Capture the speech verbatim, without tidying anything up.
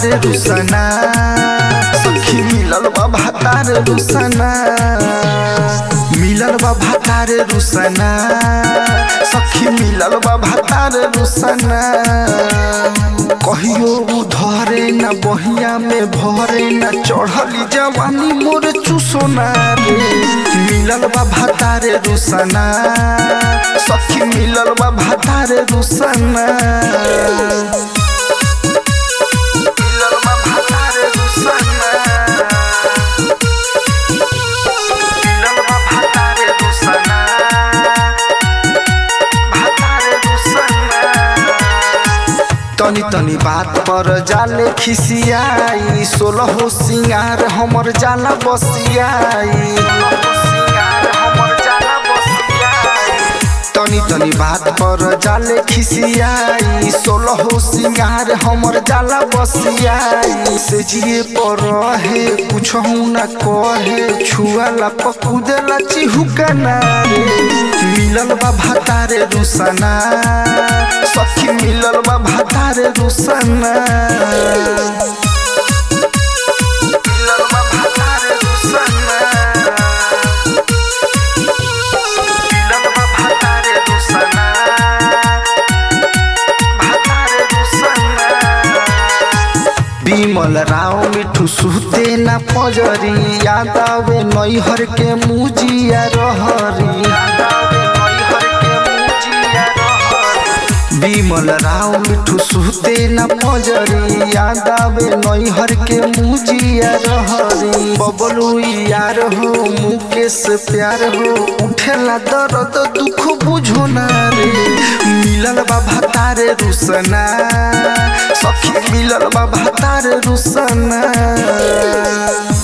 भातारे रुसना सखी मिलल बा भातारे रुसना मिलल बा भातारे रुसना सखी मिलल बा भातारे रुसना कहियो उधरे न बहिया में भरे न चढ़ली जवानी मोर चुसोना रे मिलल बा भातारे रुसना सखी मिलल बा भातारे रुसना तनी तनी बात पर जाले खिसियाई सोलह सिंगार हमर जाला बसियाई तनी तनी बात पर जाले खिसियाई सोलह सिंगार हमर जाला बसियाई से जिए पर रहे कुछ न कहे छुआला पकुदेला चिहुकना रे मिलल बा भातारे रुसना सखी मिलल बा भातारे रुसना मिलल बा भातारे रुसना मिलल बा भातारे रुसना भातारे रुसना बिमल राव मिठू सुते ना पजरी याद आवे नैहर के मुजिया रहरी बिमल राव मिठू सुते न पजरी याद आवे नैहर के मुजिया रहरी बबलू यार हो मुकेश प्यार हो उठेला दर्द दुख बुझो ना रे मिलल बा भातारे रुसना सखी मिलल बा भातारे रुसना।